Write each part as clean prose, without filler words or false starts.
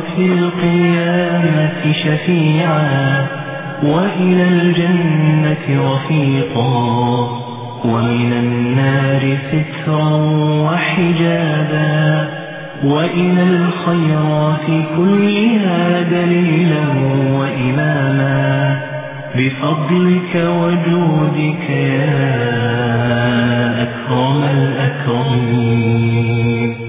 في القيامة شفيعا وإلى الجنة رفيقا ومن النار سترا وحجابا وإلى الخيرات كلها دليلا وإماما بفضلك وجودك يا أكرم الأكرمين.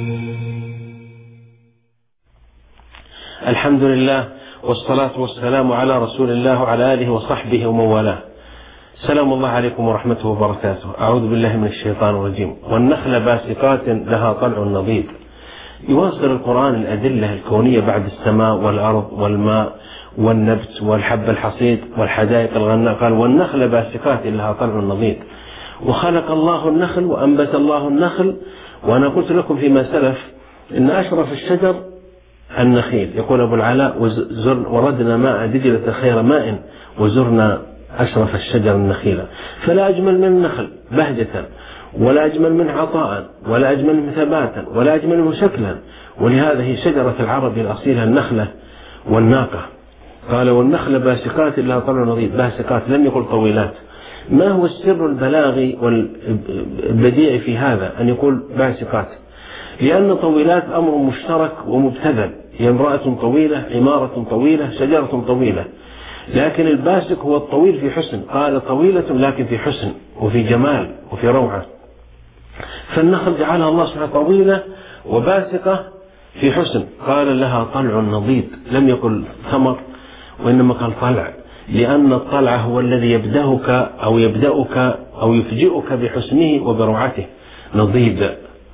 الحمد لله والصلاة والسلام على رسول الله وعلى آله وصحبه ومن والاه. سلام الله عليكم ورحمته وبركاته. أعوذ بالله من الشيطان الرجيم. والنخل باسقات لها طلع نضيد. يواصل القرآن الأدلة الكونية بعد السماء والأرض والماء والنبت والحب الحصيد والحدائق الغناء. قال والنخل باسقات لها طلع نضيد. وخلق الله النخل وأنبت الله النخل. وأنا قلت لكم فيما سلف إن أشرف الشجر النخيل. يقول أبو العلاء وردنا ماء دجلة خير ماء وزرنا أشرف الشجر النخيل. فلا أجمل من النخل بهجة ولا أجمل منه عطاء ولا أجمل منه ثباتا ولا أجمل منه شكلا. ولهذا هي شجرة العرب الأصيلة النخلة والناقة. قال والنخل باسقات لها طلع نضيد. باسقات لم يقل طويلات. ما هو السر البلاغي والبديع في هذا أن يقول باسقات؟ لأن طويلات أمر مشترك ومبتذل. هي امرأة طويلة، عمارة طويلة، شجرة طويلة. لكن الباسق هو الطويل في حسن. قال طويلة لكن في حسن وفي جمال وفي روعة. فالنخل جعلها الله سبحانه طويلة وباسقة في حسن. قال لها طلع نضيد. لم يقل ثمر وإنما قال طلع، لأن الطلع هو الذي يبدأك أو يفجئك بحسنه وبروعته. نضيد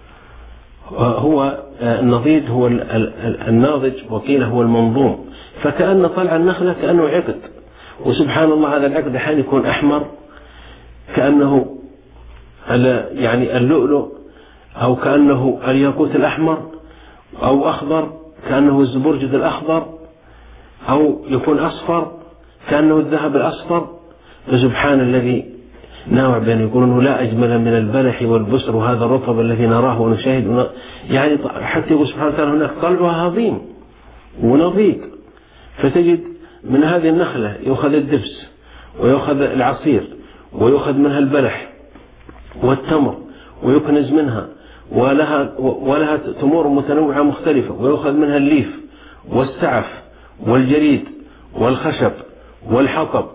هو النضيد هو الناضج وقيل هو المنظوم. فكأن طلع النخلة كأنه عقد. وسبحان الله هذا العقد حين يكون أحمر كأنه يعني اللؤلؤ أو كأنه الياقوت الأحمر أو أخضر كأنه الزبرجد الأخضر أو يكون أصفر كأنه الذهب الأصفر. فسبحان الذي نوع بين يقولون لا أجمل من البلح والبسر وهذا الرطب الذي نراه ونشاهد. يعني حتى يقول سبحانه وتعالى هناك طلعها عظيم ونضيد. فتجد من هذه النخلة يأخذ الدبس ويأخذ العصير ويأخذ منها البلح والتمر ويكنز منها ولها تمور متنوعة مختلفة ويأخذ منها الليف والسعف والجريد والخشب والحطب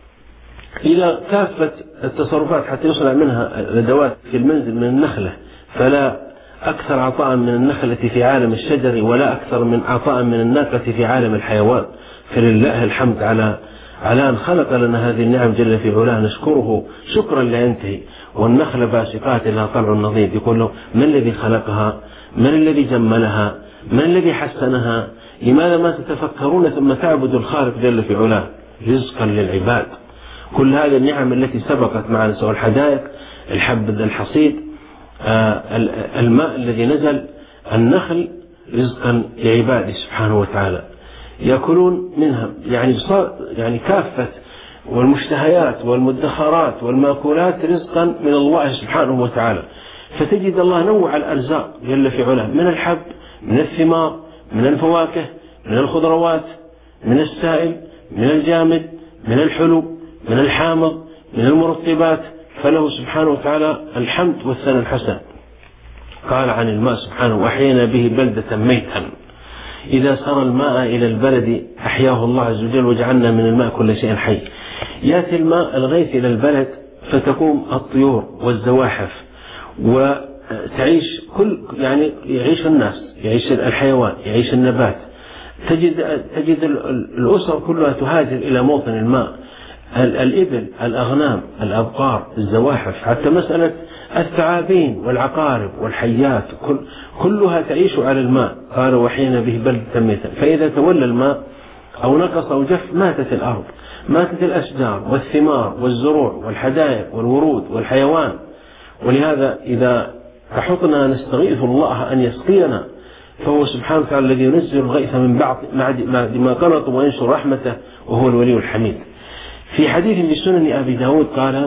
إلى كافة التصرفات حتى يصنع منها الأدوات في المنزل من النخلة. فلا أكثر عطاء من النخلة في عالم الشجر ولا أكثر من عطاء من الناقة في عالم الحيوان. فلله الحمد على أن خلق لنا هذه النعم جل في علاه، نشكره شكرا لا ينتهي. والنخل باسقات لها طلع نضيد. يقول له من الذي خلقها؟ من الذي جملها؟ من الذي حسنها؟ لماذا ما تتفكرون ثم تعبدوا الخالق جل في علاه؟ رزقا للعباد. كل هذه النعم التي سبقت معنا سواء الحدائق، الحب الحصيد، الماء الذي نزل، النخل رزقا لعباده سبحانه وتعالى يأكلون منها. يعني كافة والمشتهيات والمدخرات والمأكولات رزقا من الله سبحانه وتعالى. فتجد الله نوع الأرزاق جل في علاه من الحب، من الثمار، من الفواكه، من الخضروات، من السائل، من الجامد، من الحلو، من الحامض، من المرطبات. فله سبحانه وتعالى الحمد والثناء الحسن. قال عن الماء سبحانه وأحيينا به بلدة ميتا. إذا سر الماء إلى البلد أحياه الله عز وجل وجعلنا من الماء كل شيء حي. يأتي الماء الغيث إلى البلد فتقوم الطيور والزواحف وتعيش يعني يعيش الناس، يعيش الحيوان، يعيش النبات. تجد الأسر كلها تهاجر إلى موطن الماء. الإبل، الأغنام، الأبقار، الزواحف، حتى مسألة الثعابين والعقارب والحيات كلها تعيش على الماء. قال وحين به بلدة ميتا. فإذا تولى الماء أو نقص أو جف ماتت الأرض، ماتت الأشجار والثمار والزروع والحدائق والورود والحيوان. ولهذا إذا تحطنا نستغيث الله أن يسقينا، فهو سبحانه وتعالى الذي ينزل الغيث من بعد ما قنطوا وينشر رحمته وهو الولي الحميد. في حديث بسنن أبي داود قال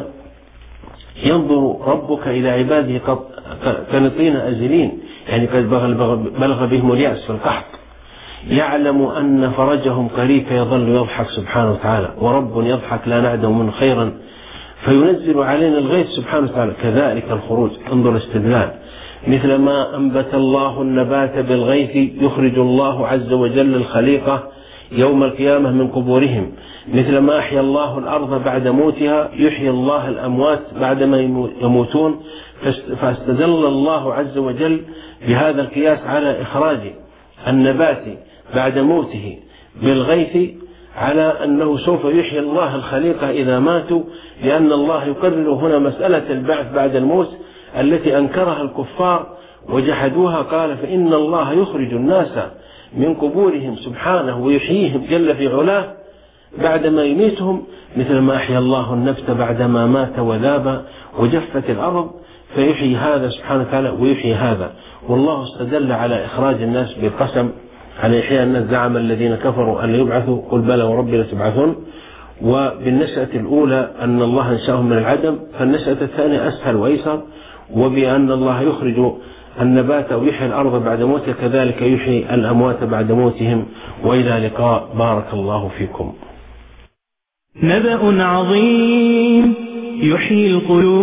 ينظر ربك إلى عباده كنطين أزلين، يعني قد بلغ بهم اليأس في القحط. يعلم أن فرجهم قريب فيظل يضحك سبحانه وتعالى، ورب يضحك لا نعدم منه خيرا فينزل علينا الغيث سبحانه وتعالى. كذلك الخروج، انظر استدلال، مثل ما أنبت الله النبات بالغيث يخرج الله عز وجل الخليقة يوم القيامة من قبورهم، مثل ما أحيا الله الأرض بعد موتها يحيي الله الأموات بعدما يموتون. فاستدل الله عز وجل بهذا القياس على إخراج النبات بعد موته بالغيث على أنه سوف يحيي الله الخليقة إذا ماتوا، لأن الله يقرر هنا مسألة البعث بعد الموت التي أنكرها الكفار وجحدوها. قال فإن الله يخرج الناس من قبورهم سبحانه ويحييهم جل في علاه بعدما يميتهم، مثل ما أحيا الله النبت بعدما مات وذاب وجفت الأرض، فيحيي هذا سبحانه وتعالى ويحيي هذا. والله استدل على إخراج الناس بالقسم على إحياء الناس. زعم الذين كفروا أن يبعثوا قل بلى وربي لتبعثون. وبالنشأة الأولى أن الله أنشأهم من العدم، فالنشأة الثانية أسهل وأيسر. وبأن الله يخرج النبات ويحيي الأرض بعد موتها كذلك يحيي الأموات بعد موتهم. وإلى لقاء، بارك الله فيكم. نبأ عظيم يحيي القلوب.